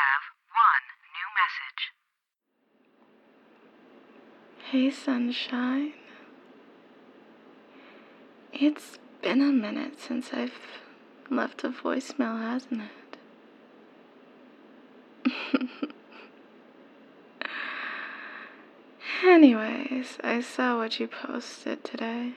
have one new message. Hey, sunshine. It's been a minute since I've left a voicemail, hasn't it? Anyways, I saw what you posted today.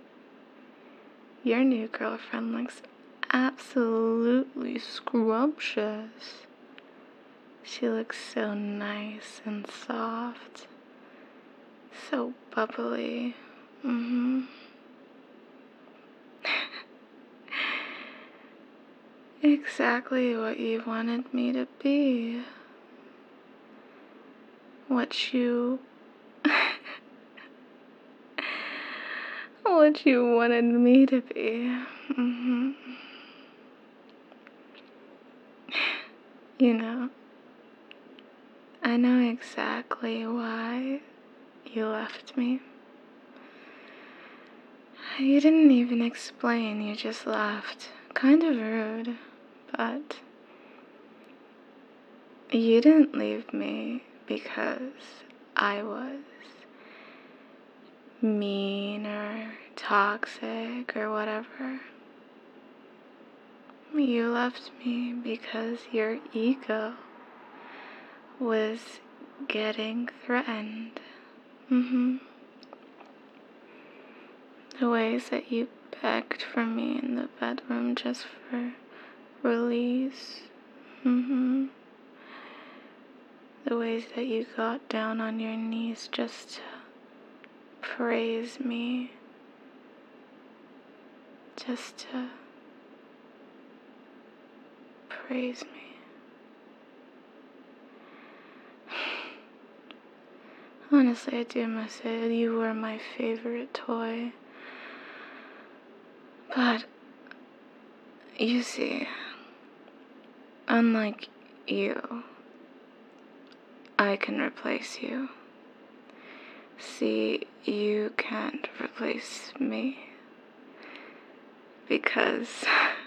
Your new girlfriend looks absolutely scrumptious. She looks so nice and soft. So bubbly. Exactly what you wanted me to be. What you wanted me to be. You know, I know exactly why you left me. You didn't even explain, you just left. Kind of rude, but you didn't leave me because I was mean or toxic or whatever. You left me because your ego was getting threatened. The ways that you begged for me in the bedroom just for release. The ways that you got down on your knees just to praise me. Just to praise me. Honestly, I do miss it. You were my favorite toy. But, you see, unlike you, I can replace you. See, you can't replace me. Because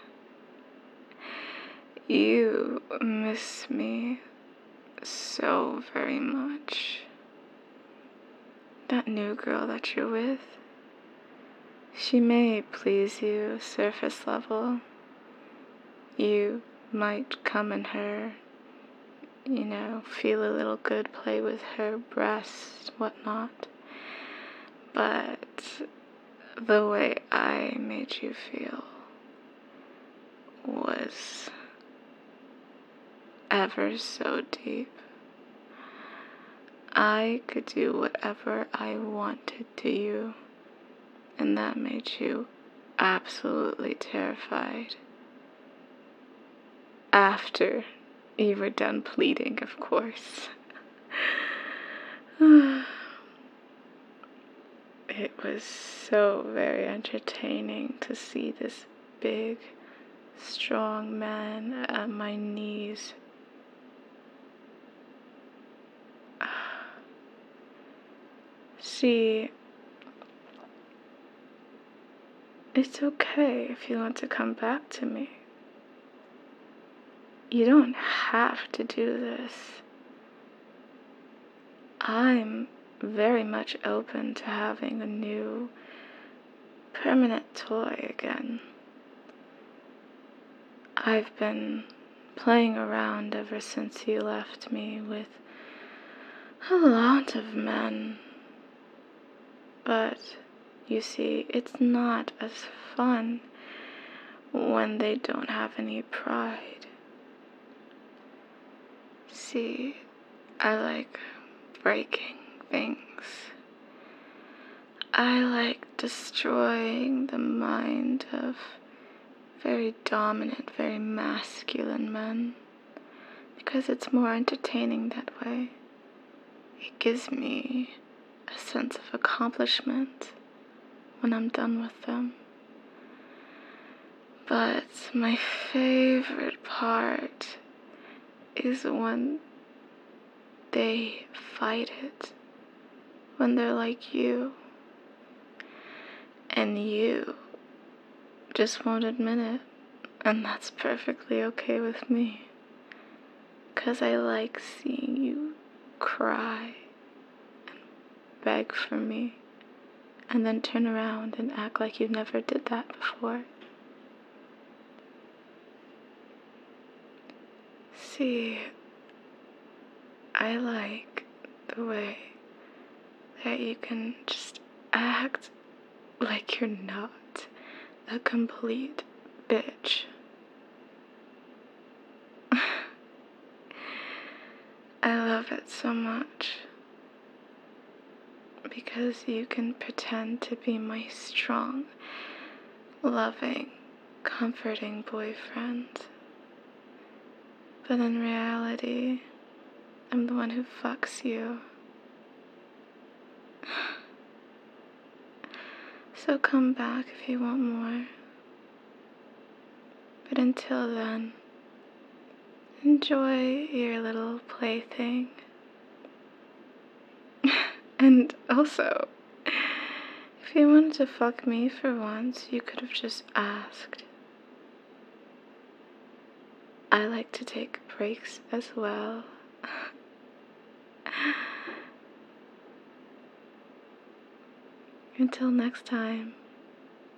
you miss me so very much. That new girl that you're with, she may please you surface level. You might come in her, feel a little good, play with her breasts, whatnot. But the way I made you feel was ever so deep. I could do whatever I wanted to you, and that made you absolutely terrified. After you were done pleading, of course. It was so very entertaining to see this big, strong man at my knees. See, it's okay if you want to come back to me. You don't have to do this. I'm very much open to having a new permanent toy again. I've been playing around ever since you left me with a lot of men. But, you see, it's not as fun when they don't have any pride. See, I like breaking things. I like destroying the mind of very dominant, very masculine men, because it's more entertaining that way. It gives me a sense of accomplishment when I'm done with them. But my favorite part is when they fight it, when they're like you, and you just won't admit it, and that's perfectly okay with me, because I like seeing you cry and beg for me, and then turn around and act like you never did that before. See, I like the way that you can just act like you're not a complete bitch. I love it so much because you can pretend to be my strong, loving, comforting boyfriend, but in reality, I'm the one who fucks you. So come back if you want more. But until then, enjoy your little plaything. And also, if you wanted to fuck me for once, you could have just asked. I like to take breaks as well. Until next time.